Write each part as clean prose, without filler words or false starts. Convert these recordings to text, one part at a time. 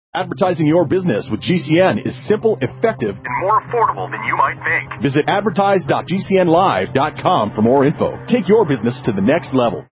Advertising your business with GCN is simple, effective, and more affordable than you might think. Visit advertise.gcnlive.com for more info. Take your business to the next level.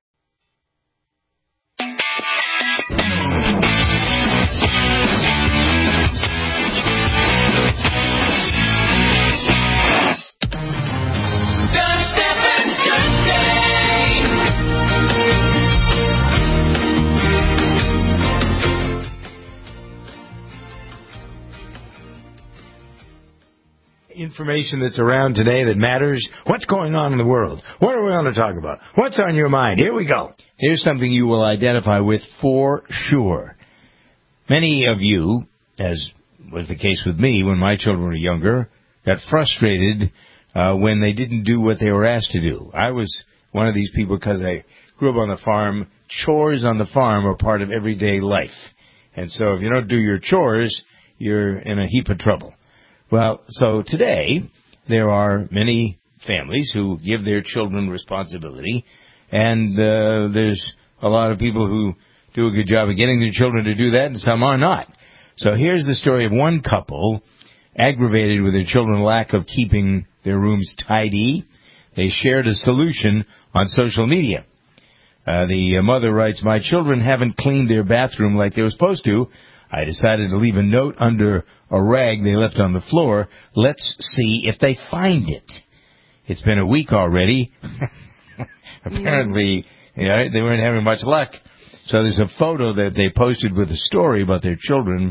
Information that's around today that matters. What's going on in the world? What are we going to talk about? What's on your mind? Here we go. Here's something you will identify with for sure. Many of you, as was the case with me when my children were younger, got frustrated when they didn't do what they were asked to do. I was one of these people because I grew up on the farm. Chores on the farm are part of everyday life. And so if you don't do your chores, you're in a heap of trouble. Well, so today, there are many families who give their children responsibility, and there's a lot of people who do a good job of getting their children to do that, and some are not. So here's the story of one couple aggravated with their children's lack of keeping their rooms tidy. They shared a solution on social media. The mother writes, "My children haven't cleaned their bathroom like they were supposed to. I decided to leave a note under a rag they left on the floor. Let's see if they find it." It's been a week already. Apparently, they weren't having much luck. So there's a photo that they posted with a story about their children.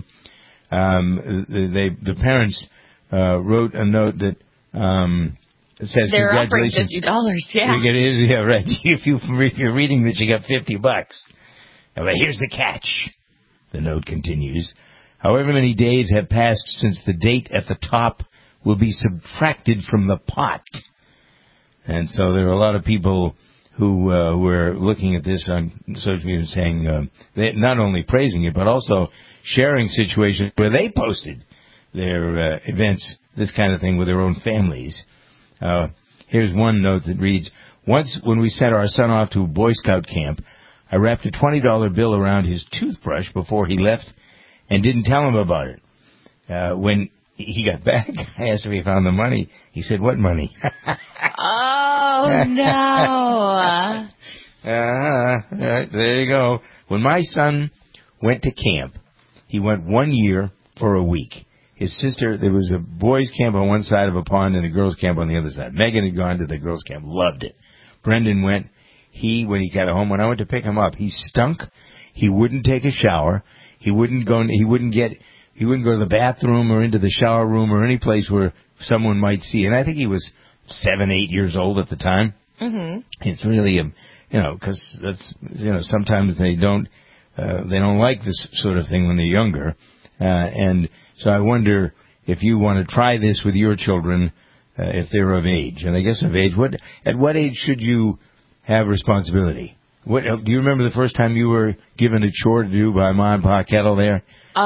The parents wrote a note that says, "They're offering congratulations. $50, yeah. It is, yeah, right. If you're reading this, you got $50. But here's the catch. The note continues. However many days have passed since the date at the top will be subtracted from the pot. And so there are a lot of people who were looking at this on social media saying, not only praising it, but also sharing situations where they posted their events, this kind of thing, with their own families. Here's one note that reads, "Once when we sent our son off to a Boy Scout camp, I wrapped a $20 bill around his toothbrush before he left and didn't tell him about it. When he got back, I asked if he found the money. He said, 'What money?'" Oh, no. There you go. When my son went to camp, he went 1 year for a week. His sister, there was a boys' camp on one side of a pond and a girls' camp on the other side. Megan had gone to the girls' camp, loved it. Brendan went. When he got home, when I went to pick him up, he stunk. He wouldn't take a shower. He wouldn't go to the bathroom or into the shower room or any place where someone might see. And I think he was 7, 8 years old at the time. Mm-hmm. It's really, because that's, sometimes they don't like this sort of thing when they're younger. And so I wonder if you want to try this with your children, if they're of age. And I guess of age, at what age should you have responsibility? Do you remember the first time you were given a chore to do by Ma and Pa Kettle there?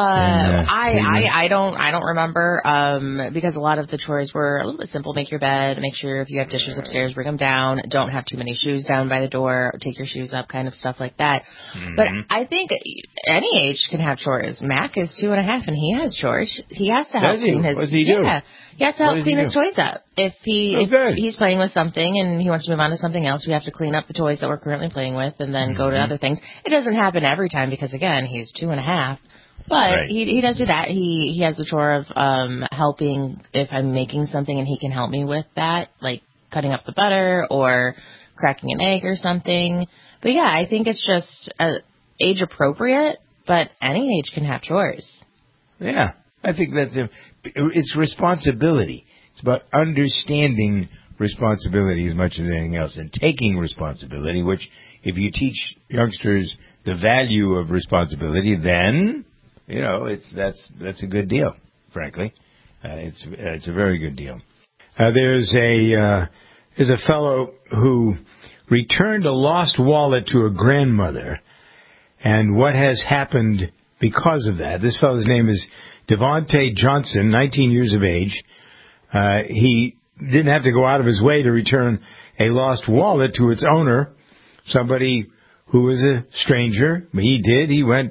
I don't remember, because a lot of the chores were a little bit simple. Make your bed, make sure if you have dishes upstairs, bring them down, don't have too many shoes down by the door, take your shoes up, kind of stuff like that. Mm-hmm. But I think any age can have chores. Mac is 2.5 and he has chores. He has to help clean his... What does he do? Yeah, he has to help clean his toys up. If he's playing with something and he wants to move on to something else, we have to clean up the toys that we're currently playing with and then go to other things. It doesn't happen every time because, again, he's 2.5. But right. he does do that. He has the chore of helping if I'm making something and he can help me with that, like cutting up the butter or cracking an egg or something. But yeah, I think it's just age appropriate, but any age can have chores. Yeah, I think it's responsibility. It's about understanding responsibility as much as anything else and taking responsibility, which if you teach youngsters the value of responsibility, then... that's a good deal, frankly. It's a very good deal. There's a fellow who returned a lost wallet to a grandmother, and what has happened because of that. This fellow's name is Devontae Johnson, 19 years of age. He didn't have to go out of his way to return a lost wallet to its owner, somebody who was a stranger. He did. He went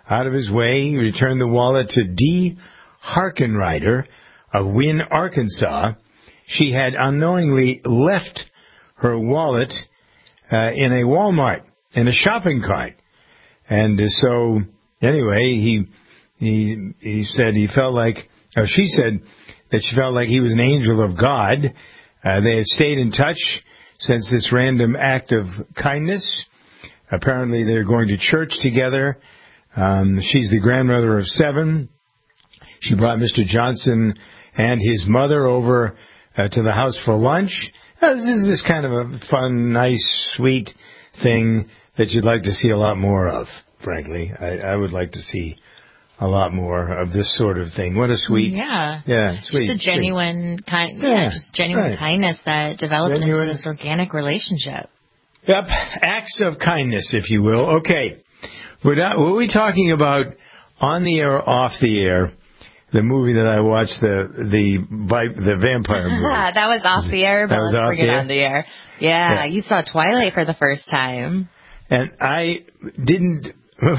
out of his way. He returned the wallet to Dee Harkenrider of Wynne, Arkansas. She had unknowingly left her wallet in a Walmart, in a shopping cart. And so, anyway, he said he felt like, or she said that she felt like he was an angel of God. They had stayed in touch since this random act of kindness. Apparently they're going to church together. She's the grandmother of 7. She brought Mr. Johnson and his mother over to the house for lunch. This is this kind of a fun, nice, sweet thing that you'd like to see a lot more of, frankly. I would like to see a lot more of this sort of thing. What a sweet... sweet. Just a genuine kindness that developed into this organic relationship. Yep, acts of kindness, if you will. Okay, were we talking about on the air or off the air? The movie that I watched, the vampire movie. That was off the air, but let's bring it on the air. Yeah, you saw Twilight for the first time. And I didn't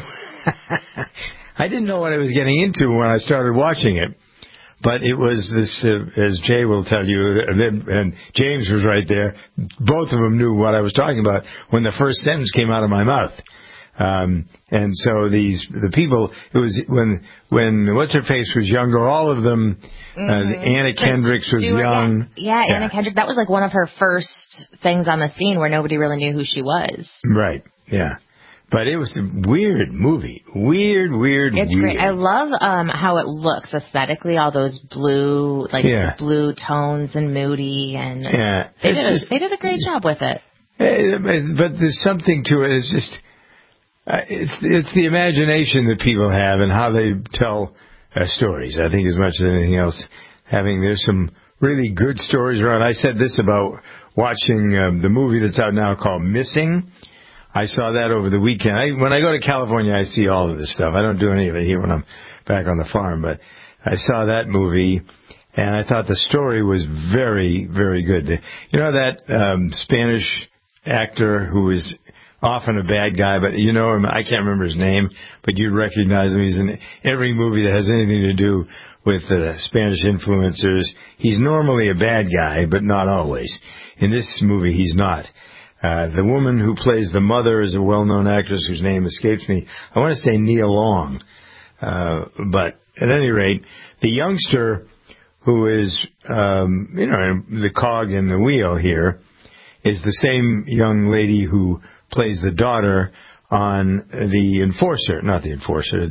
know what I was getting into when I started watching it. But it was this, as Jay will tell you, and James was right there. Both of them knew what I was talking about when the first sentence came out of my mouth. And so the people, it was when what's her face was younger, all of them, Anna Kendricks was young. Yeah, Anna Kendrick, that was like one of her first things on the scene where nobody really knew who she was. Right, yeah. But it was a weird movie. Weird. It's great. I love how it looks aesthetically, all those blue, blue tones and moody, and they did a great job with it. But there's something to it. It's just... It's the imagination that people have and how they tell stories. I think as much as anything else, there's some really good stories around. I said this about watching the movie that's out now called Missing. I saw that over the weekend. When I go to California, I see all of this stuff. I don't do any of it here when I'm back on the farm, but I saw that movie, and I thought the story was very, very good. You know that Spanish actor who is often a bad guy, but you know him, I can't remember his name, but you'd recognize him. He's in every movie that has anything to do with Spanish influencers. He's normally a bad guy, but not always. In this movie, he's not. The woman who plays the mother is a well-known actress whose name escapes me. I want to say Nia Long. But at any rate, the youngster who is, the cog in the wheel here is the same young lady who plays the daughter on The Enforcer. Not The Enforcer.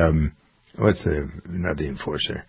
Not The Enforcer.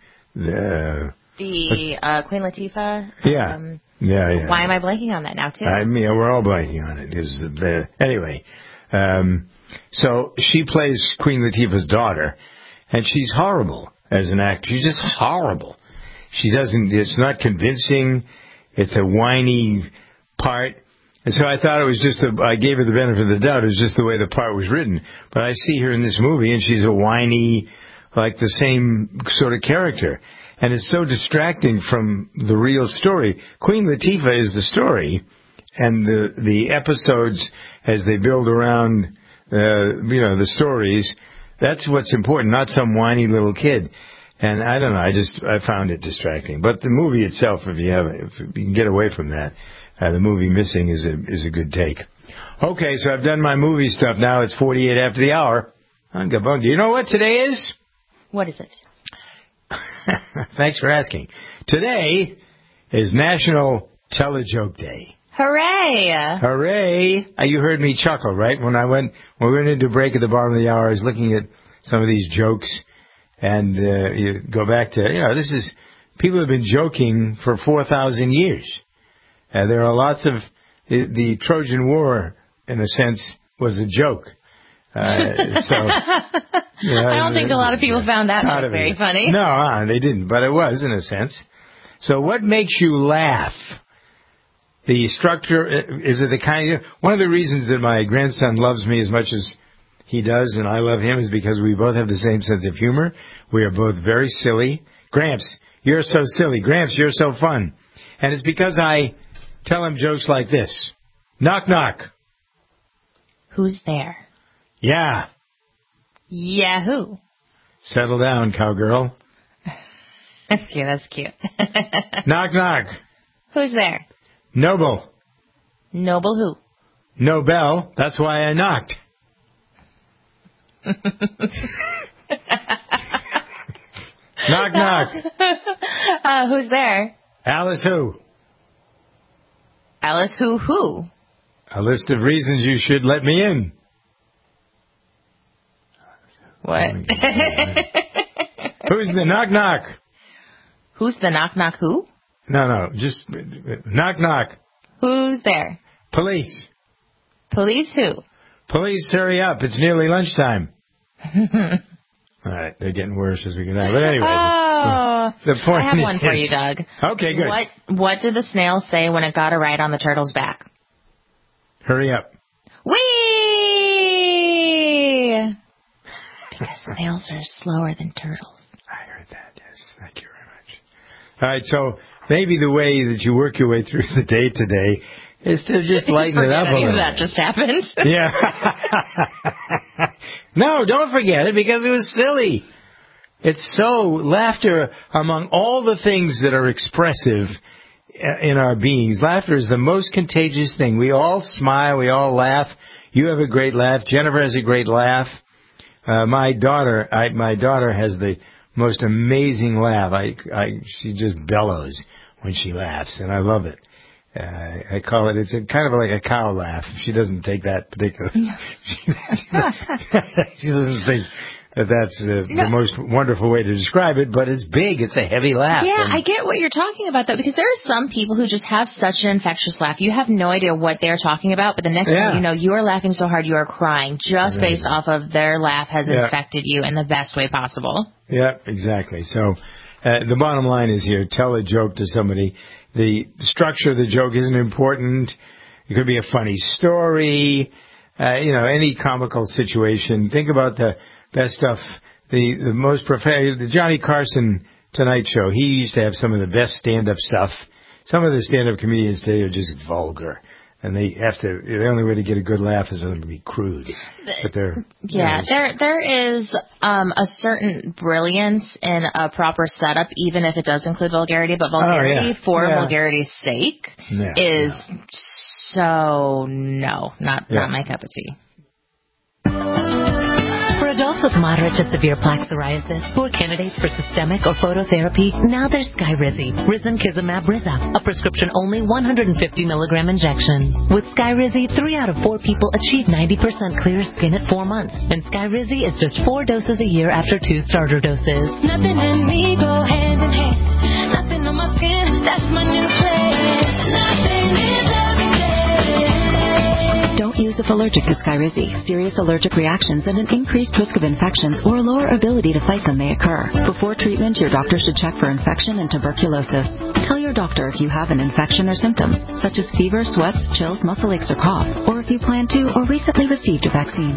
Queen Latifah? Yeah. Why am I blanking on that now, too? We're all blanking on it. Anyway, so she plays Queen Latifah's daughter, and she's horrible as an actor. She's just horrible. It's not convincing. It's a whiny part. And so I thought it was I gave her the benefit of the doubt. It was just the way the part was written. But I see her in this movie, and she's a whiny, like the same sort of character. And it's so distracting from the real story. Queen Latifah is the story, and the episodes as they build around, the stories, that's what's important, not some whiny little kid. And I don't know, I found it distracting. But the movie itself, if you can get away from that, the movie Missing is a good take. Okay, so I've done my movie stuff now. It's 48 after the hour. Do you know what today is? What is it? Thanks for asking. Today is National Tell-A-Joke Day. Hooray! Hooray! You heard me chuckle, right? When we went into break at the bottom of the hour, I was looking at some of these jokes, and you go back to, people have been joking for 4,000 years. There are lots of, the Trojan War, in a sense, was a joke. I don't think a lot of people found that very funny. No, they didn't, but it was, in a sense. So what makes you laugh? The structure, is it the kind of... One of the reasons that my grandson loves me as much as he does, and I love him, is because we both have the same sense of humor. We are both very silly. Gramps, you're so silly. Gramps, you're so fun. And it's because I tell him jokes like this. Knock, knock. Who's there? Yeah. Yahoo. Settle down, cowgirl. Okay, that's cute. Knock, knock. Who's there? Noble. Noble who? Nobel. That's why I knocked. Knock, knock. Who's there? Alice who? Alice who? A list of reasons you should let me in. What? Who's the knock, knock? Who's the knock, knock who? No, just knock, knock. Who's there? Police. Police who? Police, hurry up. It's nearly lunchtime. All right, they're getting worse as we go on. But anyway. The point I have one for you, Doug. Okay, good. What did the snail say when it got a ride on the turtle's back? Hurry up. Whee! Because snails are slower than turtles. I heard that, yes. Thank you very much. All right, so maybe the way that you work your way through the day today is to just lighten it up a little. That just happened. Yeah. No, don't forget it because it was silly. It's so laughter among all the things that are expressive in our beings. Laughter is the most contagious thing. We all smile. We all laugh. You have a great laugh. Jennifer has a great laugh. My daughter has the most amazing laugh. She just bellows when she laughs, and I love it. I call it, it's kind of like a cow laugh. She doesn't take that particular, she doesn't think that's the most wonderful way to describe it, but it's big. It's a heavy laugh. Yeah, I get what you're talking about, though, because there are some people who just have such an infectious laugh. You have no idea what they're talking about, but the next thing you know, you are laughing so hard you are crying just based off of their laugh has infected you in the best way possible. Yeah, exactly. So the bottom line is here, tell a joke to somebody. The structure of the joke isn't important. It could be a funny story, any comical situation. Think about the best stuff. The most the Johnny Carson Tonight Show. He used to have some of the best stand-up stuff. Some of the stand-up comedians today are just vulgar. And the only way to get a good laugh is for them to be crude. But there is a certain brilliance in a proper setup, even if it does include vulgarity. But vulgarity for vulgarity's sake is not my cup of tea. Adults with moderate to severe plaque psoriasis who are candidates for systemic or phototherapy, now there's Skyrizi, Risankizumab Riza, a prescription-only 150-milligram injection. With Skyrizi, 3 out of 4 people achieve 90% clear skin at 4 months, and Skyrizi is just 4 doses a year after 2 starter doses. Nothing in me go hand in hand. Nothing on my skin, that's my new plan. Nothing is Don't use if allergic to Skyrizi. Serious allergic reactions and an increased risk of infections or a lower ability to fight them may occur. Before treatment, your doctor should check for infection and tuberculosis. Tell your doctor if you have an infection or symptoms, such as fever, sweats, chills, muscle aches, or cough, or if you plan to or recently received a vaccine.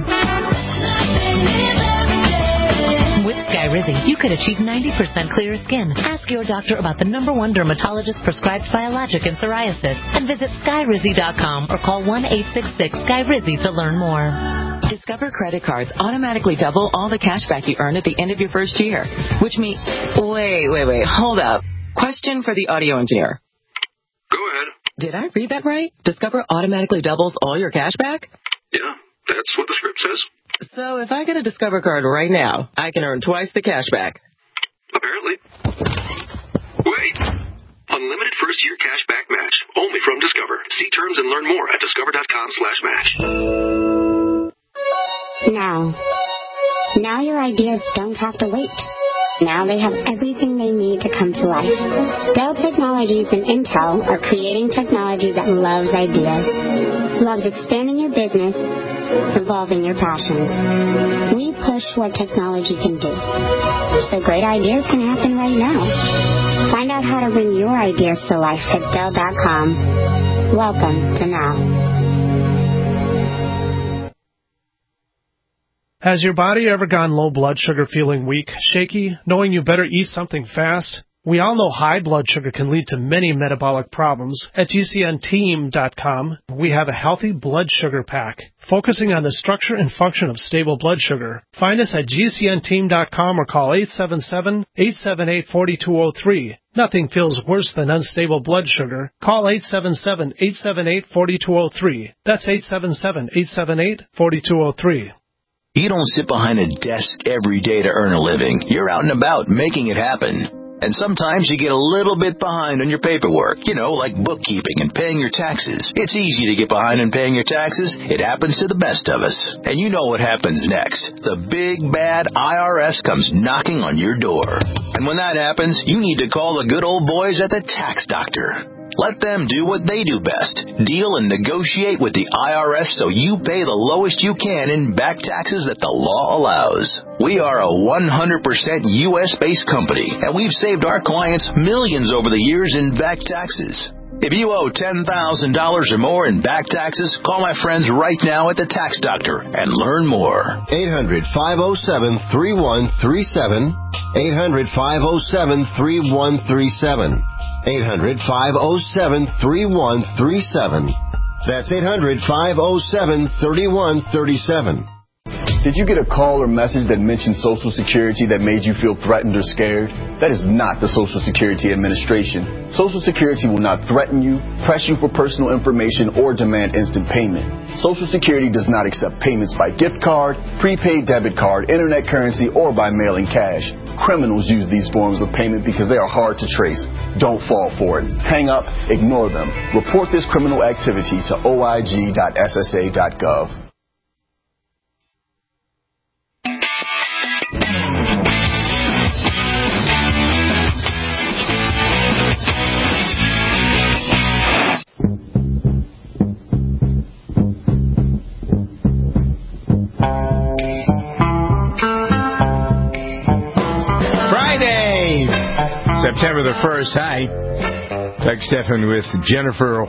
With Skyrizi, you could achieve 90% clearer skin. Ask your doctor about the #1 dermatologist-prescribed biologic in psoriasis and visit Skyrizi.com or call 1-866-SKYRIZI to learn more. Discover credit cards automatically double all the cash back you earn at the end of your first year, which means... Wait, hold up. Question for the audio engineer. Go ahead. Did I read that right? Discover automatically doubles all your cash back? Yeah, that's what the script says. So if I get a Discover card right now, I can earn twice the cash back. Apparently. Wait! Unlimited first-year cash back match. Only from Discover. See terms and learn more at discover.com/match. Now your ideas don't have to wait. Now they have everything they need to come to life. Dell Technologies and Intel are creating technology that loves ideas, loves expanding your business, evolving your passions. We push what technology can do, so great ideas can happen right now. Find out how to bring your ideas to life at Dell.com. Welcome to Now. Has your body ever gone low blood sugar, feeling weak, shaky, knowing you better eat something fast? We all know high blood sugar can lead to many metabolic problems. At GCNteam.com, we have a healthy blood sugar pack, focusing on the structure and function of stable blood sugar. Find us at GCNteam.com or call 877-878-4203. Nothing feels worse than unstable blood sugar. Call 877-878-4203. That's 877-878-4203. You don't sit behind a desk every day to earn a living. You're out and about making it happen. And sometimes you get a little bit behind on your paperwork, like bookkeeping and paying your taxes. It's easy to get behind on paying your taxes. It happens to the best of us. And you know what happens next. The big, bad IRS comes knocking on your door. And when that happens, you need to call the good old boys at the Tax Doctor. Let them do what they do best. Deal and negotiate with the IRS so you pay the lowest you can in back taxes that the law allows. We are a 100% U.S.-based company, and we've saved our clients millions over the years in back taxes. If you owe $10,000 or more in back taxes, call my friends right now at the Tax Doctor and learn more. 800-507-3137. 800-507-3137. 800-507-3137. That's 800-507-3137. Did you get a call or message that mentioned Social Security that made you feel threatened or scared? That is not the Social Security Administration. Social Security will not threaten you, press you for personal information, or demand instant payment. Social Security does not accept payments by gift card, prepaid debit card, internet currency, or by mailing cash. Criminals use these forms of payment because they are hard to trace. Don't fall for it. Hang up, ignore them. Report this criminal activity to oig.ssa.gov. September the 1st. Hi. Doug Stephan with Jennifer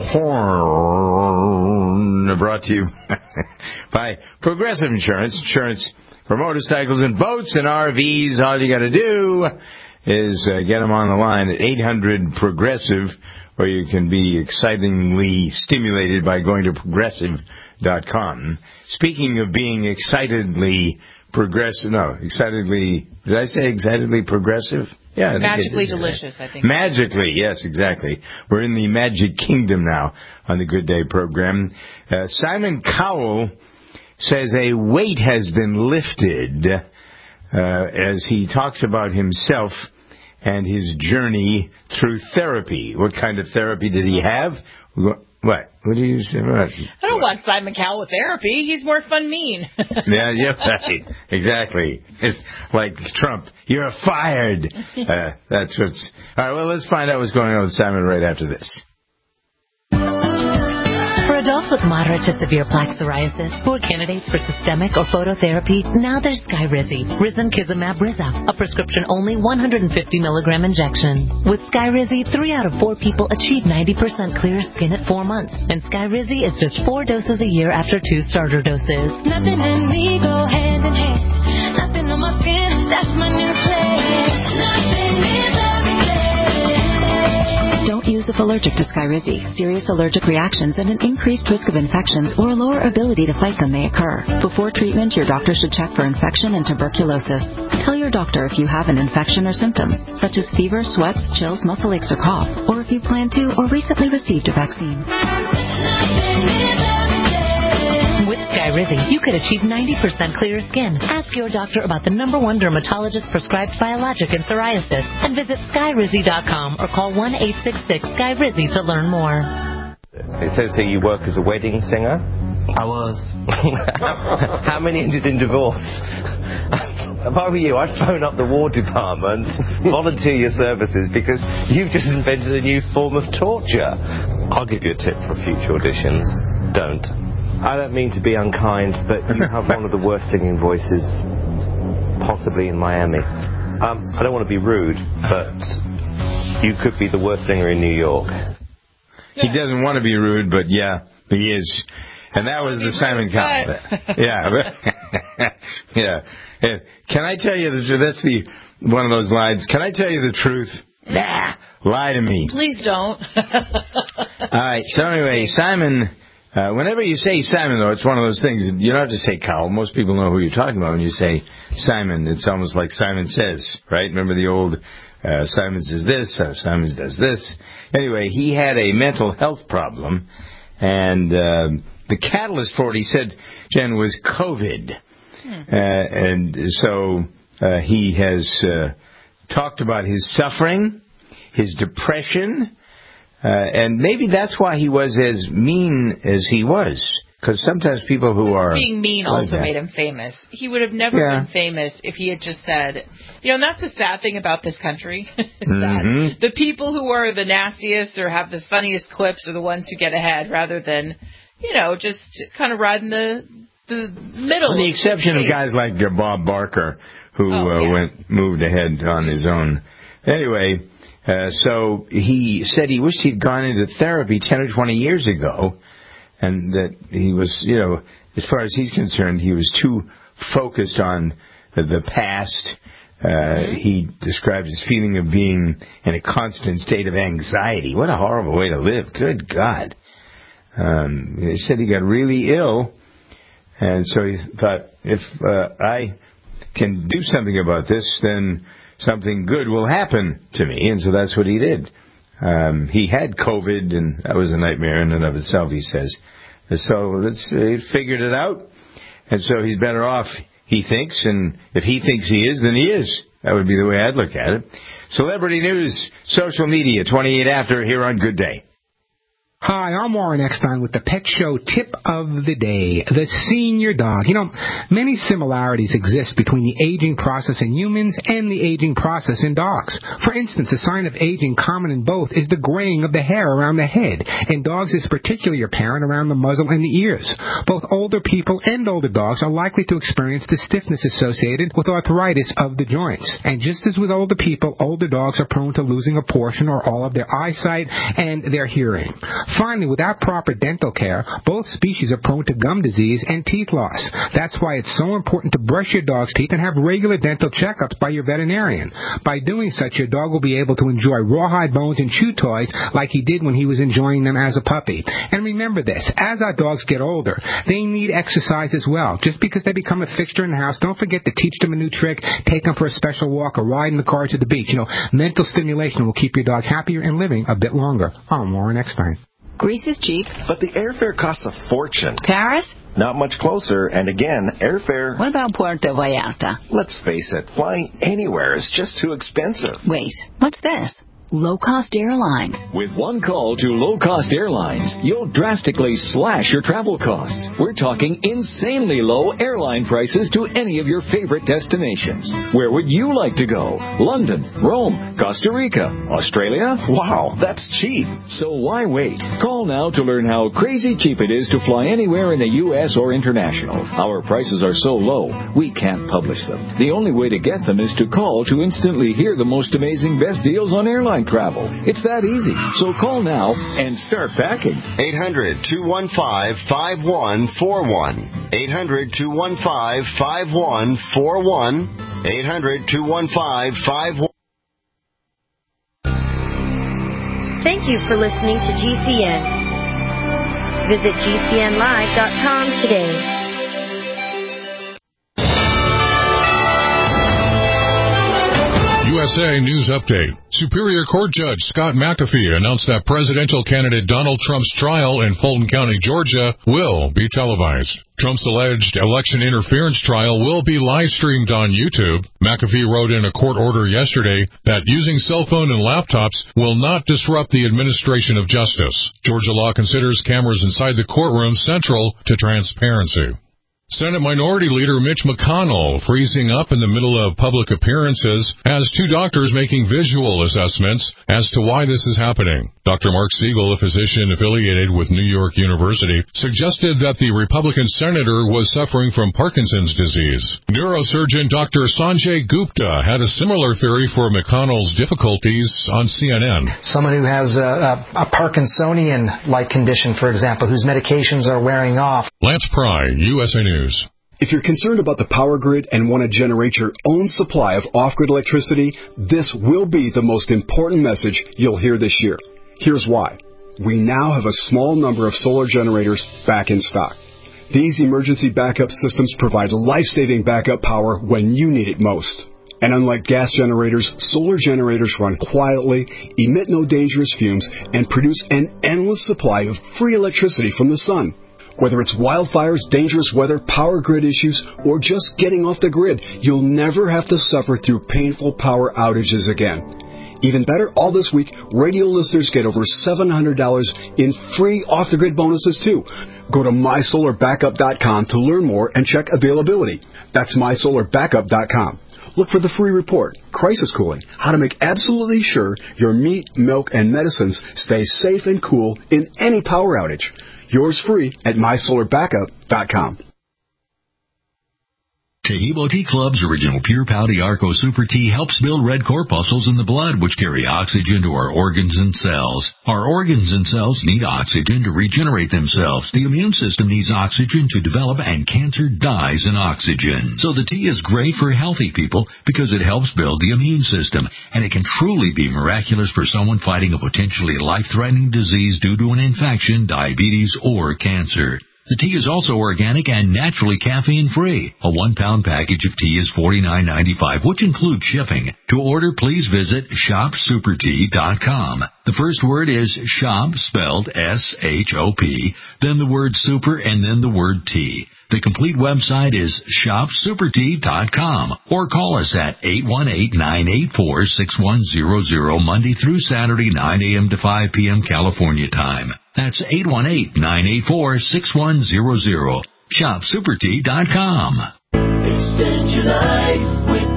Horn. Brought to you by Progressive Insurance. Insurance for motorcycles and boats and RVs. All you got to do is get them on the line at 800-PROGRESSIVE, or you can be excitingly stimulated by going to Progressive.com. Speaking of being excitedly progressive, did I say excitedly progressive? Yeah, magically delicious, I think. Magically, yes, exactly. We're in the Magic Kingdom now on the Good Day program. Simon Cowell says a weight has been lifted as he talks about himself and his journey through therapy. What kind of therapy did he have? What? What do you say? What? I don't want Simon Cowell with therapy. He's more fun mean. Yeah, right. Exactly. It's like Trump. You're fired. That's what's... All right, well, let's find out what's going on with Simon right after this. For adults with moderate to severe plaque psoriasis who are candidates for systemic or phototherapy, now there's Skyrizi, Risankizumab Rizza, a prescription-only 150-milligram injection. With Skyrizi, 3 out of 4 people achieve 90% clear skin at 4 months, and Skyrizi is just 4 doses a year after 2 starter doses. Nothing in me go hand in hand. Nothing on my skin, that's my new place. Nothing is Don't use if allergic to Skyrizi. Serious allergic reactions and an increased risk of infections or a lower ability to fight them may occur. Before treatment, your doctor should check for infection and tuberculosis. Tell your doctor if you have an infection or symptoms, such as fever, sweats, chills, muscle aches, or cough, or if you plan to or recently received a vaccine. With Skyrizi, you could achieve 90% clearer skin. Ask your doctor about the #1 dermatologist-prescribed biologic in psoriasis and visit Skyrizi.com or call 1-866-SKYRIZI to learn more. It says here you work as a wedding singer. I was. How many ended in divorce? If I were you, I'd phone up the War Department, volunteer your services, because you've just invented a new form of torture. I'll give you a tip for future auditions. Don't. I don't mean to be unkind, but you have one of the worst singing voices possibly in Miami. I don't want to be rude, but you could be the worst singer in New York. He doesn't want to be rude, but yeah, he is. And that was the Simon Cowell. Yeah. Yeah. Can I tell you, that's one of those lines, can I tell you the truth? Nah, lie to me. Please don't. All right, so anyway, Simon, whenever you say Simon, though, it's one of those things, you don't have to say Cowell. Most people know who you're talking about when you say Simon. It's almost like Simon Says, right? Remember the old Simon says this, Simon does this. Anyway, he had a mental health problem, and the catalyst for it, he said, Jen, was COVID. And so he has talked about his suffering, his depression, and maybe that's why he was as mean as he was. Because sometimes people who are... Being mean like also made him famous. He would have never been famous if he had just said... and that's the sad thing about this country. Is that the people who are the nastiest or have the funniest clips are the ones who get ahead rather than, just kind of riding the middle. With the exception of guys like Bob Barker, who moved ahead on his own. Anyway, so he said he wished he'd gone into therapy 10 or 20 years ago, and that he was, as far as he's concerned, he was too focused on the past. He described his feeling of being in a constant state of anxiety. What a horrible way to live. Good God. He said he got really ill, and so he thought, if I can do something about this, then something good will happen to me. And so that's what he did. He had COVID, and that was a nightmare in and of itself, he says. So he figured it out, and so he's better off, he thinks, and if he thinks he is, then he is. That would be the way I'd look at it. Celebrity news, social media, 28 after, here on Good Day. Hi, I'm Warren Eckstein with the Pet Show Tip of the Day, the senior dog. Many similarities exist between the aging process in humans and the aging process in dogs. For instance, a sign of aging common in both is the graying of the hair around the head. In dogs, it's particularly apparent around the muzzle and the ears. Both older people and older dogs are likely to experience the stiffness associated with arthritis of the joints. And just as with older people, older dogs are prone to losing a portion or all of their eyesight and their hearing. Finally, without proper dental care, both species are prone to gum disease and teeth loss. That's why it's so important to brush your dog's teeth and have regular dental checkups by your veterinarian. By doing such, your dog will be able to enjoy rawhide bones and chew toys like he did when he was enjoying them as a puppy. And remember this, as our dogs get older, they need exercise as well. Just because they become a fixture in the house, don't forget to teach them a new trick, take them for a special walk, or ride in the car to the beach. Mental stimulation will keep your dog happier and living a bit longer. I'm Warren Eckstein. Greece is cheap. But the airfare costs a fortune. Paris? Not much closer, and again, airfare... What about Puerto Vallarta? Let's face it, flying anywhere is just too expensive. Wait, what's this? Low-cost airlines. With one call to low-cost airlines, you'll drastically slash your travel costs. We're talking insanely low airline prices to any of your favorite destinations. Where would you like to go? London, Rome, Costa Rica, Australia? Wow, that's cheap. So why wait? Call now to learn how crazy cheap it is to fly anywhere in the U.S. or international. Our prices are so low, we can't publish them. The only way to get them is to call to instantly hear the most amazing best deals on airline travel. It's that easy. So call now and start packing. 800-215-5141. 800-215-5141. 800-215-5141. Thank you for listening to GCN. Visit GCNlive.com today. USA News Update. Superior Court Judge Scott McAfee announced that presidential candidate Donald Trump's trial in Fulton County, Georgia, will be televised. Trump's alleged election interference trial will be live-streamed on YouTube. McAfee wrote in a court order yesterday that using cell phone and laptops will not disrupt the administration of justice. Georgia law considers cameras inside the courtroom central to transparency. Senate Minority Leader Mitch McConnell freezing up in the middle of public appearances has two doctors making visual assessments as to why this is happening. Dr. Mark Siegel, a physician affiliated with New York University, suggested that the Republican senator was suffering from Parkinson's disease. Neurosurgeon Dr. Sanjay Gupta had a similar theory for McConnell's difficulties on CNN. Someone who has a Parkinsonian-like condition, for example, whose medications are wearing off. Lance Pry, USA News. If you're concerned about the power grid and want to generate your own supply of off-grid electricity, this will be the most important message you'll hear this year. Here's why. We now have a small number of solar generators back in stock. These emergency backup systems provide life-saving backup power when you need it most. And unlike gas generators, solar generators run quietly, emit no dangerous fumes, and produce an endless supply of free electricity from the sun. Whether it's wildfires, dangerous weather, power grid issues, or just getting off the grid, you'll never have to suffer through painful power outages again. Even better, all this week, radio listeners get over $700 in free off-the-grid bonuses, too. Go to MySolarBackup.com to learn more and check availability. That's MySolarBackup.com. Look for the free report, Crisis Cooling, how to make absolutely sure your meat, milk, and medicines stay safe and cool in any power outage. Yours free at MySolarBackup.com. Taheebo Tea Club's original Pure Pouty Arco Super Tea helps build red corpuscles in the blood, which carry oxygen to our organs and cells. Our organs and cells need oxygen to regenerate themselves. The immune system needs oxygen to develop, and cancer dies in oxygen. So the tea is great for healthy people because it helps build the immune system, and it can truly be miraculous for someone fighting a potentially life-threatening disease due to an infection, diabetes, or cancer. The tea is also organic and naturally caffeine-free. A 1-pound package of tea is $49.95, which includes shipping. To order, please visit shopsupertea.com. The first word is shop, spelled S-H-O-P, then the word super, and then the word tea. The complete website is shopsupertea.com, or call us at 818-984-6100 Monday through Saturday, 9 a.m. to 5 p.m. California time. That's 818-984-6100. Shopsupertea.com. Extend your life with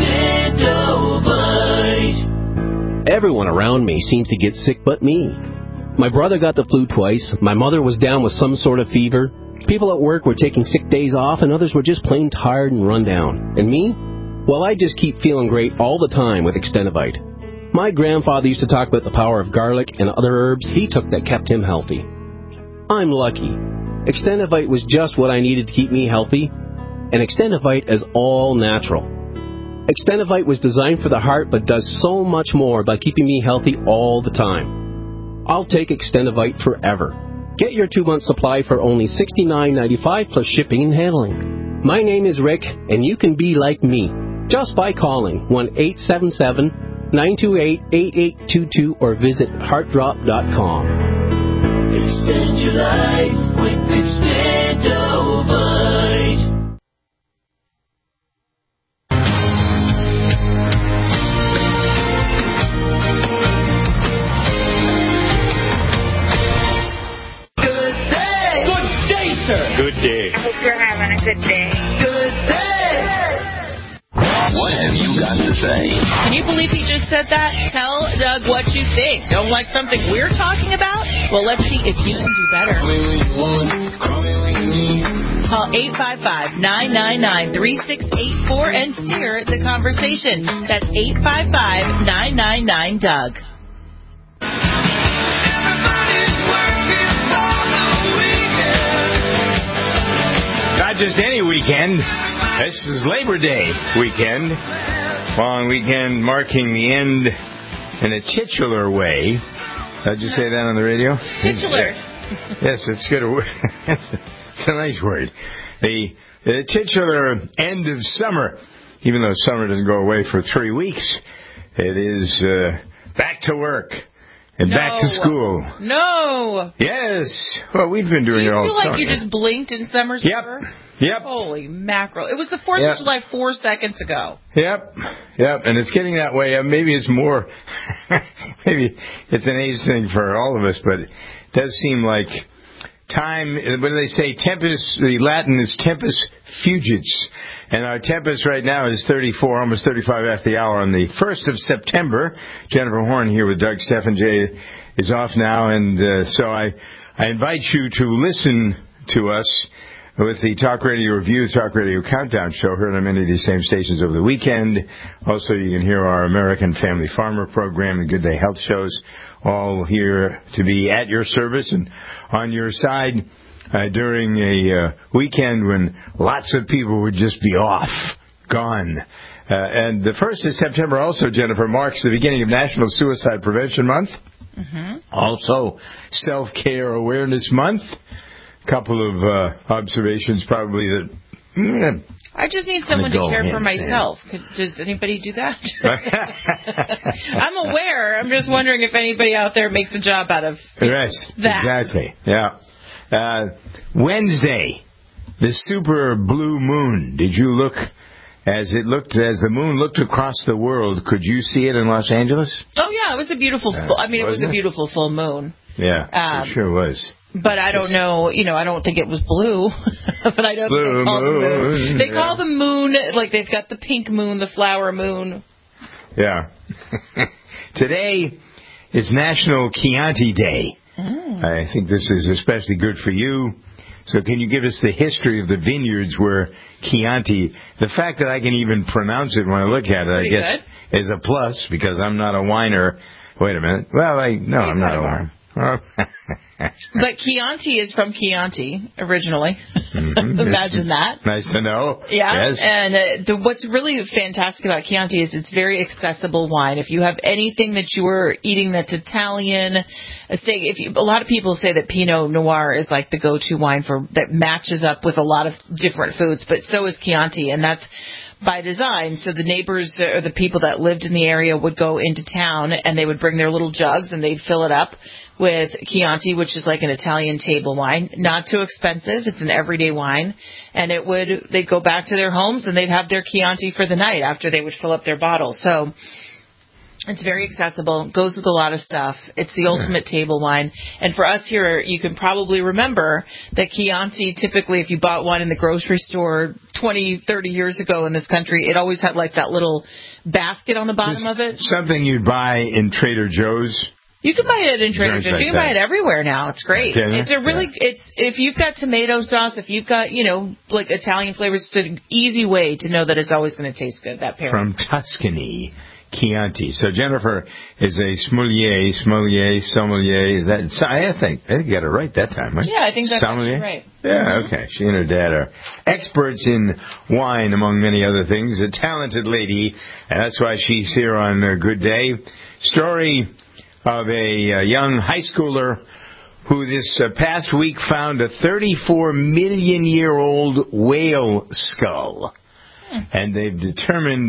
Extendovite. Everyone around me seems to get sick but me. My brother got the flu twice. My mother was down with some sort of fever. People at work were taking sick days off, and others were just plain tired and run down. And me? Well, I just keep feeling great all the time with Extendovite. My grandfather used to talk about the power of garlic and other herbs he took that kept him healthy. I'm lucky. Extendovite was just what I needed to keep me healthy, and Extendovite is all natural. Extendovite was designed for the heart but does so much more by keeping me healthy all the time. I'll take Extendovite forever. Get your 2-month supply for only $69.95 plus shipping and handling. My name is Rick, and you can be like me just by calling 1-877-928-8822 or visit heartdrop.com. Extend your life with Extendovite. Good day. I hope you're having a good day. Good day. What have you got to say? Can you believe he just said that? Tell Doug what you think. Don't like something we're talking about? Well, let's see if you can do better. Call 855-999-3684 and steer the conversation. That's 855-999-DOUG. Not just any weekend. This is Labor Day weekend. Long weekend marking the end in a titular way. Did you say that on the radio? Titular. Yes, it's good. It's a nice word. The titular end of summer, even though summer doesn't go away for 3 weeks, it is back to work. And back to school. No. Yes. Well, we've been doing it all summer. Do you feel like you just blinked and summer's over? Yep. Holy mackerel. It was the 4th of July 4 seconds ago. Yep. And it's getting that way. Maybe it's more, maybe it's an age thing for all of us, but it does seem like time, what do they say? Tempus, the Latin is tempus fugits. And our tempus right now is 34, almost 35 after the hour on the 1st of September. Jennifer Horn here with Doug Stephan. Jay is off now, and so I invite you to listen to us with the Talk Radio Review, Talk Radio Countdown show, heard on many of these same stations over the weekend. Also, you can hear our American Family Farmer program and Good Day Health shows, all here to be at your service and on your side. during a weekend when lots of people would just be off, gone. And the 1st of September also, Jennifer, marks the beginning of National Suicide Prevention Month. Mm-hmm. Also, Self-Care Awareness Month. A couple of observations probably that... I just need someone to care for myself. Does anybody do that? I'm aware. I'm just wondering if anybody out there makes a job out of that. Exactly. Yeah. Wednesday, the super blue moon. Did you look as the moon looked across the world? Could you see it in Los Angeles? Oh yeah, it was a beautiful. It was a beautiful full moon. Yeah, it sure was. But I don't know, I don't think it was blue. But I know blue they call moon. the moon. They call the moon, like they've got the pink moon, the flower moon. Yeah. Today is National Chianti Day. I think this is especially good for you. So can you give us the history of the vineyards where Chianti, the fact that I can even pronounce it when I look at it, I guess, is a plus because I'm not a whiner. Wait a minute. Well, I'm not a whiner. But Chianti is from Chianti originally. Mm-hmm. Imagine that. Nice to know. Yeah. Yes. And what's really fantastic about Chianti is it's very accessible wine. If you have anything that you are eating that's Italian, a lot of people say that Pinot Noir is like the go-to wine that matches up with a lot of different foods, but so is Chianti, and that's by design. So the neighbors or the people that lived in the area would go into town and they would bring their little jugs and they'd fill it up with Chianti, which is like an Italian table wine. Not too expensive. It's an everyday wine. And they'd go back to their homes and they'd have their Chianti for the night after they would fill up their bottles. So it's very accessible. Goes with a lot of stuff. It's the ultimate table wine. And for us here, you can probably remember that Chianti, typically if you bought one in the grocery store 20, 30 years ago in this country, it always had like that little basket on the bottom of it. Something you'd buy in Trader Joe's. You can buy it in Trader Joe's. You can buy it everywhere now. It's great. It's a really, if you've got tomato sauce, if you've got, like Italian flavors, it's an easy way to know that it's always going to taste good, that pairing. From Tuscany, Chianti. So Jennifer is a sommelier. Is that, I think you got it right that time, right? Yeah, I think that's right. Yeah, okay. She and her dad are experts in wine, among many other things. A talented lady, and that's why she's here on a Good Day. Story of a young high schooler who this past week found a 34-million-year-old whale skull. And they've determined,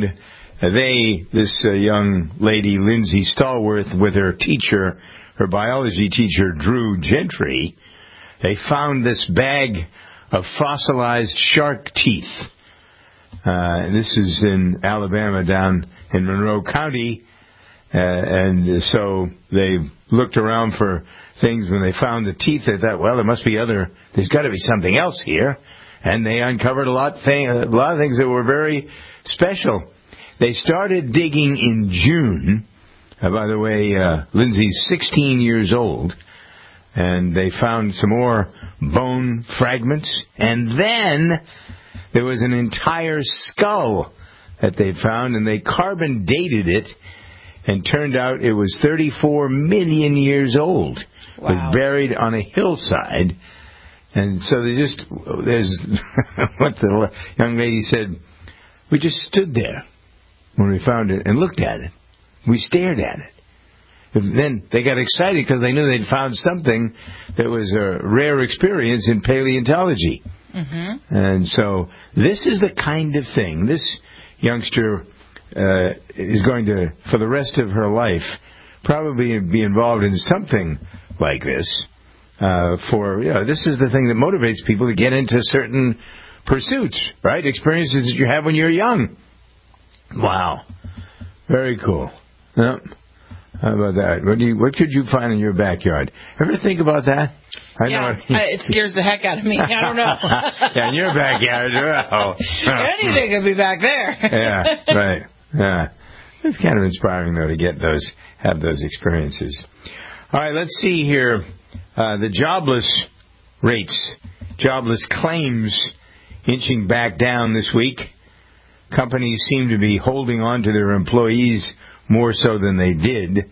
this young lady, Lindsay Stallworth, with her teacher, her biology teacher, Drew Gentry, they found this bag of fossilized shark teeth. This is in Alabama, down in Monroe County. And so they looked around for things. When they found the teeth, they thought, well, there's got to be something else here. And they uncovered a lot of things that were very special. They started digging in June. By the way, Lindsay's 16 years old. And they found some more bone fragments. And then there was an entire skull that they found, and they carbon dated it. And turned out it was 34 million years old. Wow. It was buried on a hillside. And so there's what the young lady said, we just stood there when we found it and looked at it. We stared at it. And then they got excited because they knew they'd found something that was a rare experience in paleontology. Mm-hmm. And so this is the kind of thing this youngster is going to, for the rest of her life, probably be involved in something like this. This is the thing that motivates people to get into certain pursuits, right? Experiences that you have when you're young. Wow. Very cool. Yep. How about that? What could you find in your backyard? Ever think about that? It scares the heck out of me. I don't know. Yeah, in your backyard. Oh. Anything could be back there. Yeah, right. Yeah. It's kind of inspiring, though, to have those experiences. All right, let's see here. The jobless rates, jobless claims inching back down this week. Companies seem to be holding on to their employees more so than they did.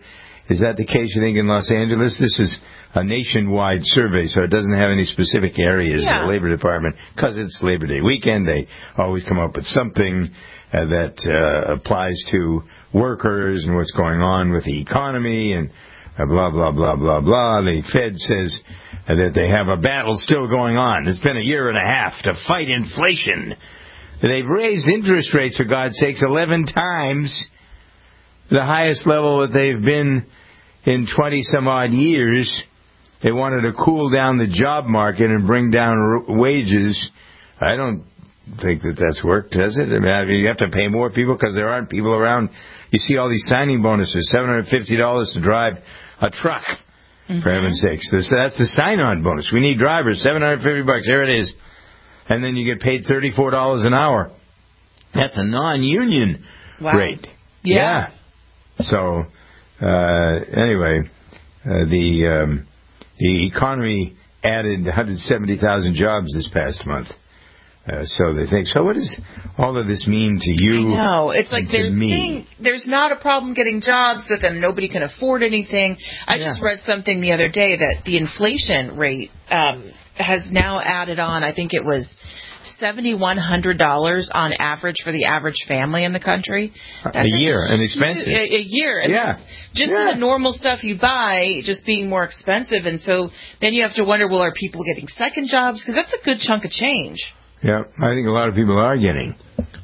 Is that the case, you think, in Los Angeles? This is a nationwide survey, so it doesn't have any specific areas of the Labor Department. Because it's Labor Day weekend, they always come up with something that applies to workers and what's going on with the economy and blah, blah, blah, blah, blah. The Fed says that they have a battle still going on. It's been a year and a half to fight inflation. They've raised interest rates, for God's sakes, 11 times the highest level that they've been in 20-some-odd years. They wanted to cool down the job market and bring down wages. I don't think that that's worked, does it? I mean, you have to pay more people because there aren't people around. You see all these signing bonuses, $750 to drive a truck, for heaven's sakes. That's the sign-on bonus. We need drivers, $750. There it is. And then you get paid $34 an hour. That's a non-union rate. Yeah. So, anyway, the economy added 170,000 jobs this past month. So they think, so what does all of this mean to you? I know. It's like there's not a problem getting jobs, but then nobody can afford anything. I just read something the other day that the inflation rate has now added on, I think it was $7,100 on average for the average family in the country. That's a year, and expensive. A year. And just the normal stuff you buy just being more expensive. And so then you have to wonder, well, are people getting second jobs? Because that's a good chunk of change. Yeah, I think a lot of people are getting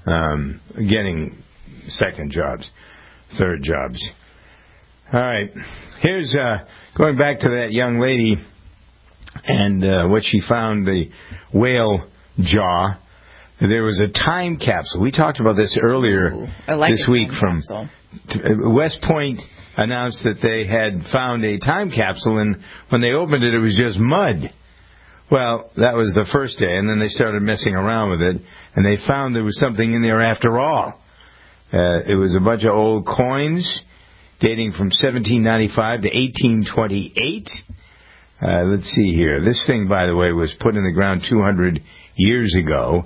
second jobs, third jobs. All right. Here's going back to that young lady and what she found, the whale jaw. There was a time capsule. We talked about this earlier this week from West Point. Announced that they had found a time capsule, and when they opened it, it was just mud. Well, that was the first day, and then they started messing around with it, and they found there was something in there after all. It was a bunch of old coins dating from 1795 to 1828. Let's see here. This thing, by the way, was put in the ground 200 years ago.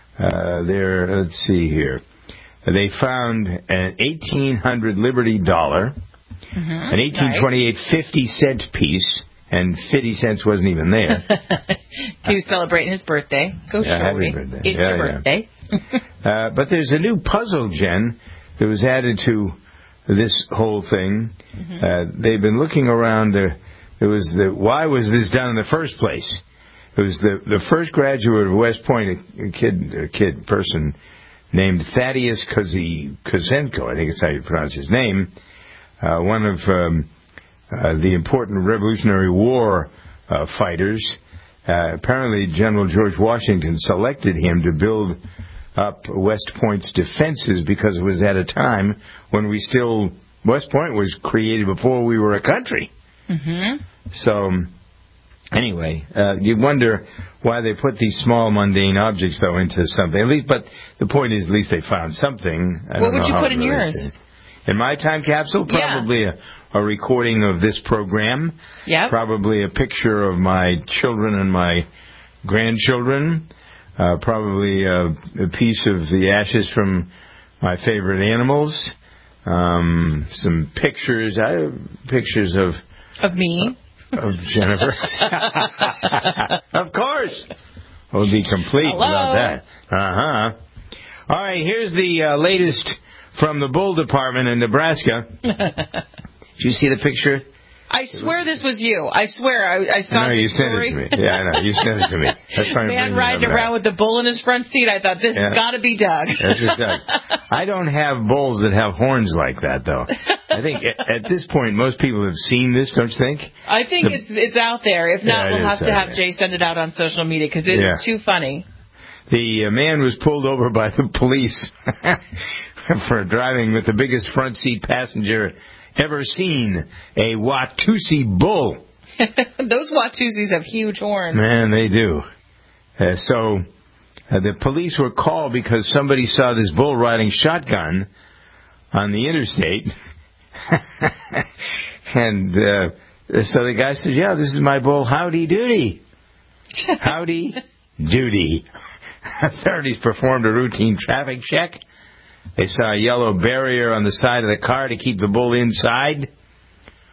Let's see here. They found an 1800 Liberty dollar, an 1828 50-cent piece, and 50 cents wasn't even there. He was celebrating his birthday. Go Shorty. It's your birthday. But there's a new puzzle, Jen, that was added to this whole thing. They've been looking around. Why was this done in the first place? It was the first graduate of West Point, a person named Thaddeus Kozenko, I think it's how you pronounce his name, one of the important Revolutionary War fighters. Apparently, General George Washington selected him to build up West Point's defenses because it was at a time when West Point was created before we were a country. So, anyway, you wonder why they put these small, mundane objects, though, into something. But the point is, at least they found something. What would you put in yours? In my time capsule, probably a recording of this program. Probably a picture of my children and my grandchildren. Probably a piece of the ashes from my favorite animals. Some pictures. Pictures of me. Of Jennifer. Of course. We'll be complete without that. All right, here's the latest from the Bull Department in Nebraska. Did you see the picture? I swear this was you. I swear. I saw the story. Sent it to me. Yeah, I know. You sent it to me. That's why man riding around with the bull in his front seat. I thought, this has got to be Doug. This is Doug. I don't have bulls that have horns like that, though. I think at this point, most people have seen this, don't you think? I think it's out there. If not, we'll have to have Jay send it out on social media because it's too funny. The man was pulled over by the police for driving with the biggest front seat passenger ever seen, a Watusi bull. Those Watusis have huge horns. Man, they do. So the police were called because somebody saw this bull riding shotgun on the interstate. And so the guy said, this is my bull, howdy doody. Howdy doody. Authorities performed a routine traffic check. They saw a yellow barrier on the side of the car to keep the bull inside.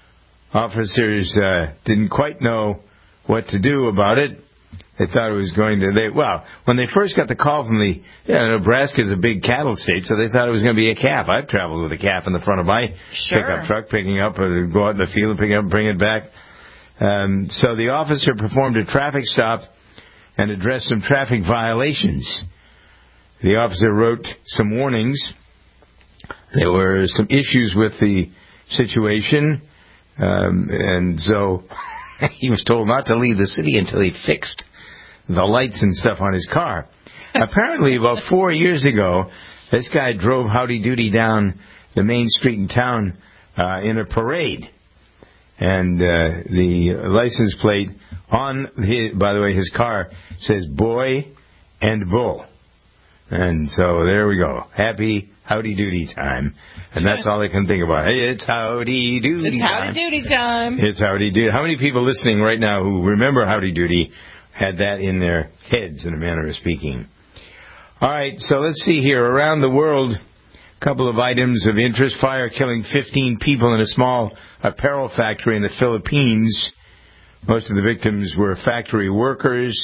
officers didn't quite know what to do about it. They thought it was going to... when they first got the call from Nebraska's a big cattle state, so they thought it was going to be a calf. I've traveled with a calf in the front of my pickup truck, picking up, or go out in the field and pick it up and bring it back. So the officer performed a traffic stop and addressed some traffic violations. The officer wrote some warnings. There were some issues with the situation, and so he was told not to leave the city until he fixed the lights and stuff on his car. Apparently, about 4 years ago, this guy drove Howdy Doody down the main street in town in a parade. And the license plate on, by the way, his car says Boy and Bull. And so there we go. Happy Howdy Doody time. And that's all I can think about. Hey, it's Howdy Doody time. It's Howdy Doody time. It's Howdy Doody. How many people listening right now who remember Howdy Doody had that in their heads, in a manner of speaking? All right, so let's see here. Around the world, a couple of items of interest. Fire killing 15 people in a small apparel factory in the Philippines. Most of the victims were factory workers.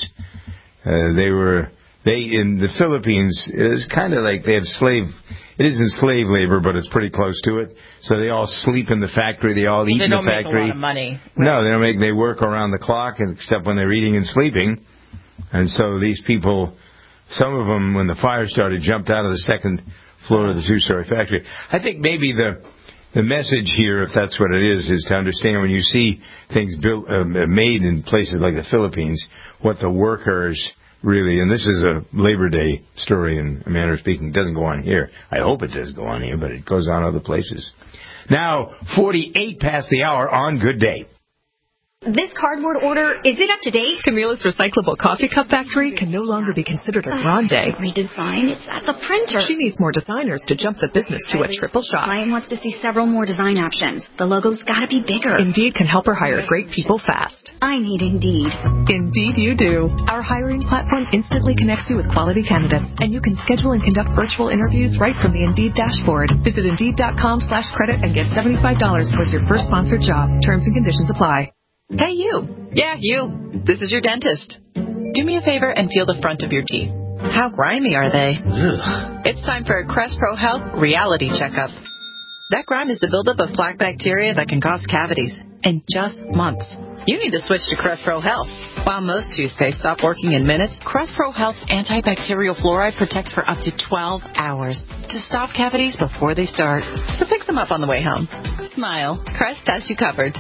In the Philippines, it's kind of like they have it isn't slave labor, but it's pretty close to it. So they all sleep in the factory. They all eat in the factory. They don't make a lot of money. No, they work around the clock, except when they're eating and sleeping. And so these people, some of them, when the fire started, jumped out of the second floor of the two-story factory. I think maybe the message here, if that's what it is to understand when you see things built, made in places like the Philippines, what the workers really, and this is a Labor Day story in a manner of speaking. It doesn't go on here. I hope it does go on here, but it goes on other places. Now, 48 past the hour on Good Day. This cardboard order, is it up to date? Camila's Recyclable Coffee Cup Factory can no longer be considered a grande. Redesign? It's at the printer. She needs more designers to jump the business to a triple shot. Client wants to see several more design options. The logo's gotta be bigger. Indeed can help her hire great people fast. I need Indeed. Indeed you do. Our hiring platform instantly connects you with quality candidates, and you can schedule and conduct virtual interviews right from the Indeed dashboard. Visit Indeed.com/credit and get $75 towards your first sponsored job. Terms and conditions apply. Hey, you. Yeah, you. This is your dentist. Do me a favor and feel the front of your teeth. How grimy are they? Ugh. It's time for a Crest Pro Health reality checkup. That grime is the buildup of plaque bacteria that can cause cavities in just months. You need to switch to Crest Pro Health. While most toothpaste stop working in minutes, Crest Pro Health's antibacterial fluoride protects for up to 12 hours to stop cavities before they start. So fix them up on the way home. Smile. Crest has you covered.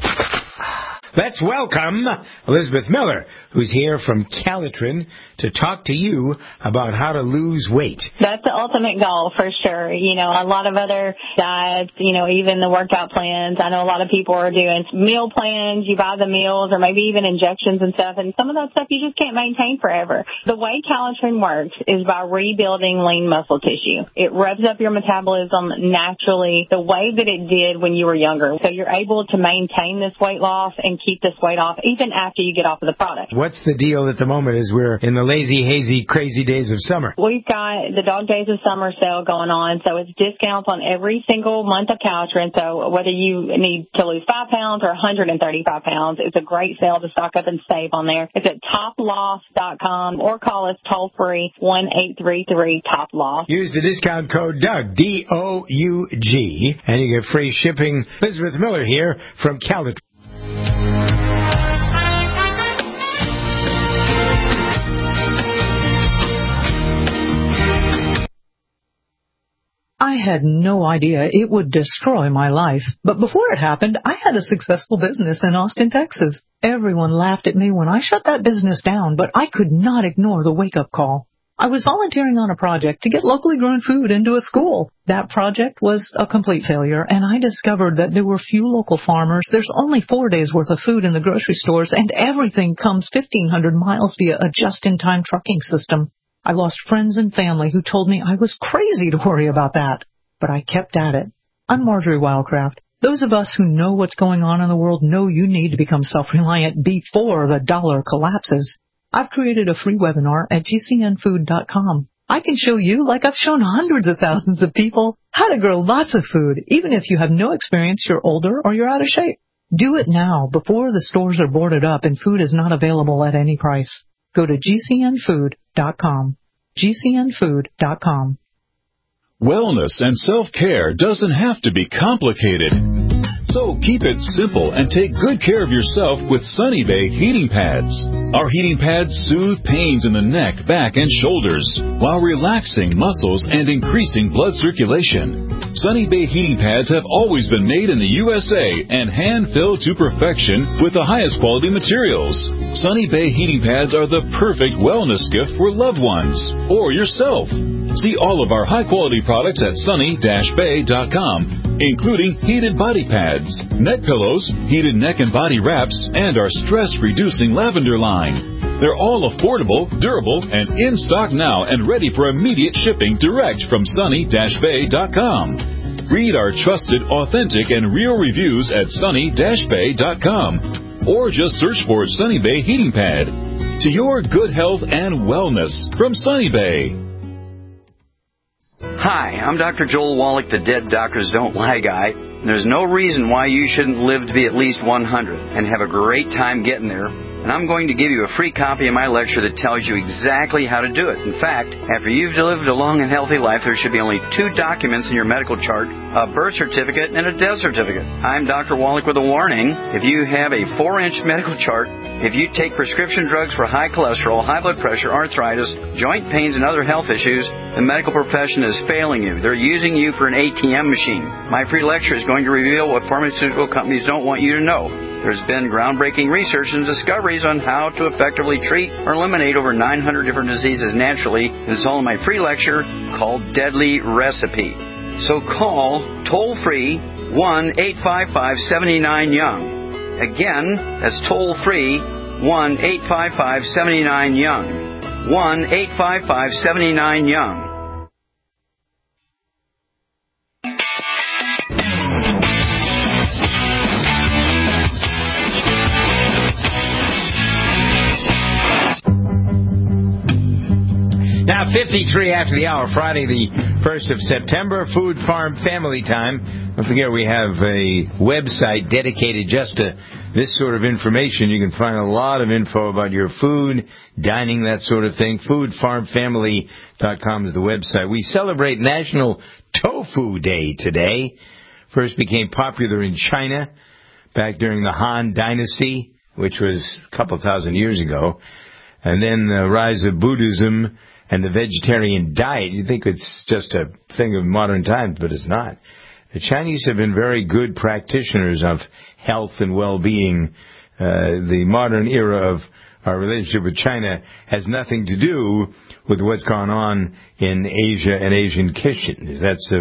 Let's welcome Elizabeth Miller, who's here from Calitrin to talk to you about how to lose weight. That's the ultimate goal for sure. You know, a lot of other diets, you know, even the workout plans. I know a lot of people are doing meal plans. You buy the meals or maybe even injections and stuff. And some of that stuff you just can't maintain forever. The way Calitrin works is by rebuilding lean muscle tissue. It revs up your metabolism naturally the way that it did when you were younger. So you're able to maintain this weight loss and keep this weight off even after you get off of the product. What's the deal at the moment as we're in the lazy, hazy, crazy days of summer? We've got the Dog Days of Summer sale going on, so it's discounts on every single month of Calitrin. So whether you need to lose 5 pounds or 135 pounds, it's a great sale to stock up and save on there. It's at toploss.com or call us toll-free 1-833-TOP-LOSS. Use the discount code DOUG, D-O-U-G, and you get free shipping. Elizabeth Miller here from Calitrin. I had no idea it would destroy my life. But before it happened, I had a successful business in Austin, Texas. Everyone laughed at me when I shut that business down, but I could not ignore the wake-up call. I was volunteering on a project to get locally grown food into a school. That project was a complete failure, and I discovered that there were few local farmers. There's only 4 days' worth of food in the grocery stores, and everything comes 1,500 miles via a just-in-time trucking system. I lost friends and family who told me I was crazy to worry about that. But I kept at it. I'm Marjorie Wildcraft. Those of us who know what's going on in the world know you need to become self-reliant before the dollar collapses. I've created a free webinar at gcnfood.com. I can show you, like I've shown hundreds of thousands of people, how to grow lots of food, even if you have no experience, you're older, or you're out of shape. Do it now before the stores are boarded up and food is not available at any price. Go to GCNfood.com. GCNfood.com. Wellness and self-care doesn't have to be complicated. So keep it simple and take good care of yourself with Sunny Bay heating pads. Our heating pads soothe pains in the neck, back, and shoulders while relaxing muscles and increasing blood circulation. Sunny Bay heating pads have always been made in the USA and hand-filled to perfection with the highest quality materials. Sunny Bay heating pads are the perfect wellness gift for loved ones or yourself. See all of our high-quality products at sunny-bay.com, including heated body pads, neck pillows, heated neck and body wraps, and our stress-reducing lavender line. They're all affordable, durable, and in stock now and ready for immediate shipping direct from sunny-bay.com. Read our trusted, authentic, and real reviews at sunny-bay.com or just search for Sunny Bay Heating Pad. To your good health and wellness from Sunny Bay. Hi, I'm Dr. Joel Wallach, the Dead Doctors Don't Lie guy. There's no reason why you shouldn't live to be at least 100 and have a great time getting there. And I'm going to give you a free copy of my lecture that tells you exactly how to do it. In fact, after you've lived a long and healthy life, there should be only 2 documents in your medical chart, a birth certificate and a death certificate. I'm Dr. Wallach with a warning. If you have a 4-inch medical chart, if you take prescription drugs for high cholesterol, high blood pressure, arthritis, joint pains, and other health issues, the medical profession is failing you. They're using you for an ATM machine. My free lecture is going to reveal what pharmaceutical companies don't want you to know. There's been groundbreaking research and discoveries on how to effectively treat or eliminate over 900 different diseases naturally, and it's all in my free lecture called Deadly Recipe. So call toll-free 1-855-79-YOUNG. Again, that's toll-free 1-855-79-YOUNG. 1-855-79-YOUNG. Now, 53 after the hour, Friday the 1st of September, Food Farm Family Time. Don't forget we have a website dedicated just to this sort of information. You can find a lot of info about your food, dining, that sort of thing. Foodfarmfamily.com is the website. We celebrate National Tofu Day today. First became popular in China back during the Han Dynasty, which was a couple thousand years ago. And then the rise of Buddhism and the vegetarian diet. You think it's just a thing of modern times, but it's not. The Chinese have been very good practitioners of health and well-being. The modern era of our relationship with China has nothing to do with what's gone on in Asia and Asian kitchens.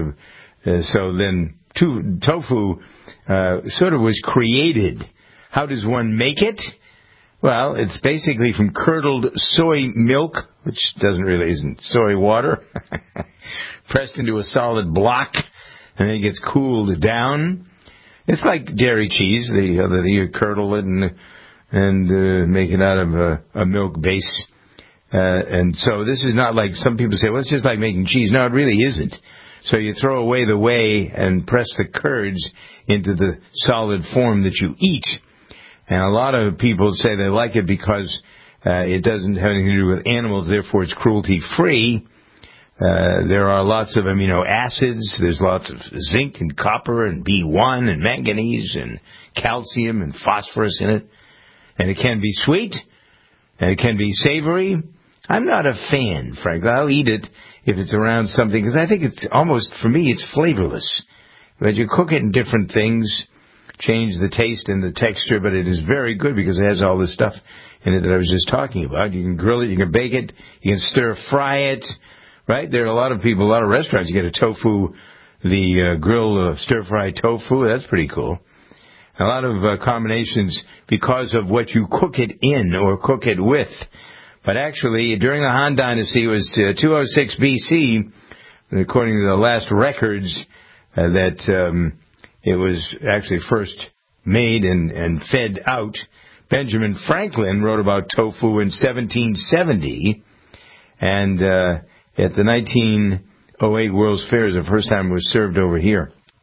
So then tofu sort of was created. How does one make it? Well, it's basically from curdled soy milk, which isn't soy water, pressed into a solid block, and then it gets cooled down. It's like dairy cheese. You curdle it and make it out of a milk base. And so this is not like some people say, well, it's just like making cheese. No, it really isn't. So you throw away the whey and press the curds into the solid form that you eat. And a lot of people say they like it because it doesn't have anything to do with animals, therefore it's cruelty-free. There are lots of amino acids. There's lots of zinc and copper and B1 and manganese and calcium and phosphorus in it. And it can be sweet, and it can be savory. I'm not a fan, frankly. I'll eat it if it's around something, because I think it's almost, for me, it's flavorless. But you cook it in different things, change the taste and the texture, but it is very good because it has all this stuff in it that I was just talking about. You can grill it, you can bake it, you can stir fry it, right? There are a lot of restaurants, you get a tofu, the grill stir fry tofu, that's pretty cool. A lot of combinations because of what you cook it in or cook it with. But actually, during the Han Dynasty, it was 206 BC, according to the last records, that it was actually first made and fed out. Benjamin Franklin wrote about tofu in 1770, and at the 1908 World's Fair, the first time it was served over here.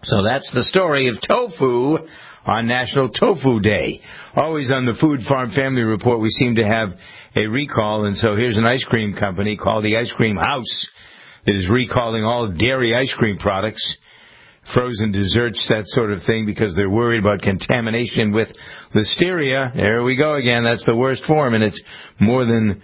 So that's the story of tofu on National Tofu Day. Always on the Food Farm Family Report, we seem to have a recall, and so here's an ice cream company called the Ice Cream House that is recalling all dairy ice cream products, frozen desserts, that sort of thing, because they're worried about contamination with listeria. There we go again. That's the worst form, and it's more than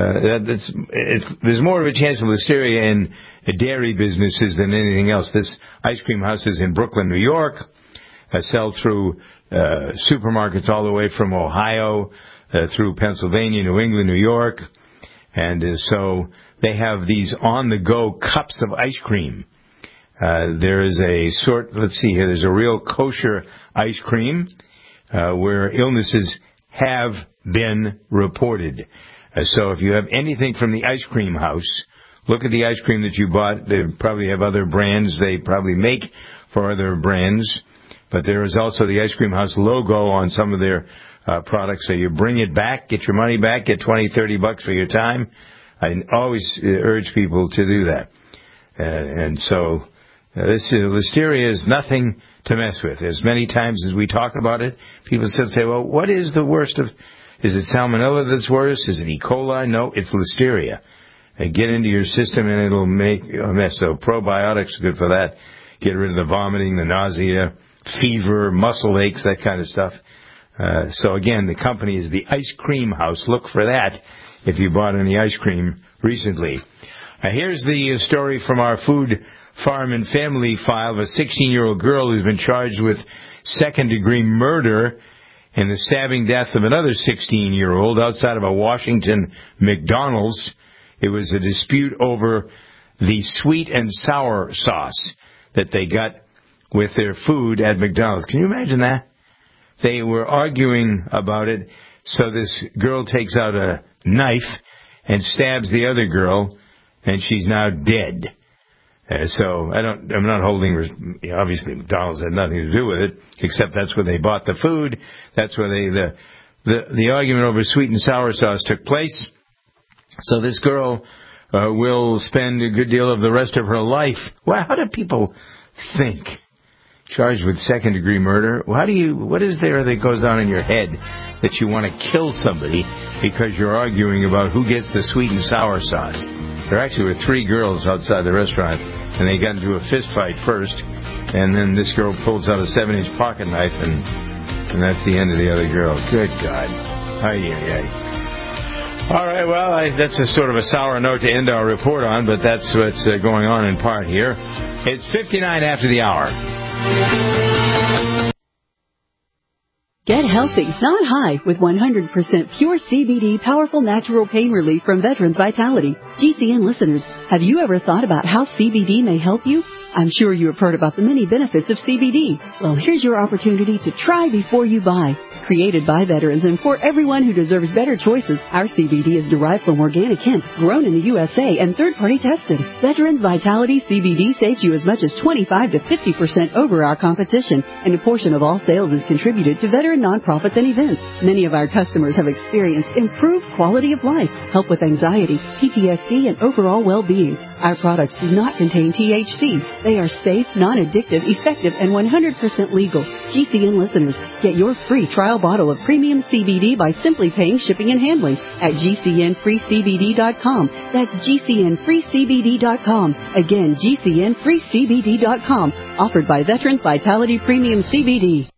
there's more of a chance of listeria in dairy businesses than anything else. This ice cream house is in Brooklyn, New York. Sell through supermarkets all the way from Ohio through Pennsylvania, New England, New York. And so they have these on-the-go cups of ice cream. There is a let's see here, there's a real kosher ice cream where illnesses have been reported. So if you have anything from the ice cream house, look at the ice cream that you bought. They probably have other brands. They probably make for other brands. But there is also the Ice Cream House logo on some of their products. So you bring it back, get your money back, get $20-$30 for your time. I always urge people to do that. And so this listeria is nothing to mess with. As many times as we talk about it, people say, well, what is the worst of... Is it salmonella that's worse? Is it E. coli? No, it's listeria. They get into your system and it'll make a mess. So probiotics are good for that. Get rid of the vomiting, the nausea, fever, muscle aches, that kind of stuff. So again, the company is the Ice Cream House. Look for that if you bought any ice cream recently. Here's the story from our Food, Farm, and Family file of a 16-year-old girl who's been charged with second-degree murder in the stabbing death of another 16-year-old outside of a Washington McDonald's. It was a dispute over the sweet and sour sauce that they got with their food at McDonald's. Can you imagine that? They were arguing about it, so this girl takes out a knife and stabs the other girl, and she's now dead. So I'm not holding, obviously McDonald's had nothing to do with it, except that's where they bought the food. That's where the argument over sweet and sour sauce took place. So this girl will spend a good deal of the rest of her life. Well, how do people think? Charged with second-degree murder? What is there that goes on in your head that you want to kill somebody because you're arguing about who gets the sweet and sour sauce? There actually were 3 girls outside the restaurant, and they got into a fist fight first, and then this girl pulls out a 7-inch pocket knife, and that's the end of the other girl. Good God. All right, well, that's a sort of a sour note to end our report on, but that's what's going on in part here. It's 59 after the hour. Get healthy, not high, with 100% pure CBD powerful natural pain relief from Veterans Vitality. GCN listeners, have you ever thought about how CBD may help you? I'm sure you have heard about the many benefits of CBD. Well, here's your opportunity to try before you buy. Created by veterans and for everyone who deserves better choices, our CBD is derived from organic hemp, grown in the USA, and third-party tested. Veterans Vitality CBD saves you as much as 25 to 50% over our competition, and a portion of all sales is contributed to veteran nonprofits and events. Many of our customers have experienced improved quality of life, help with anxiety, PTSD, and overall well-being. Our products do not contain THC. They are safe, non-addictive, effective, and 100% legal. GCN listeners, get your free trial bottle of premium CBD by simply paying shipping and handling at GCNFreeCBD.com. That's GCNFreeCBD.com. Again, GCNFreeCBD.com. Offered by Veterans Vitality Premium CBD.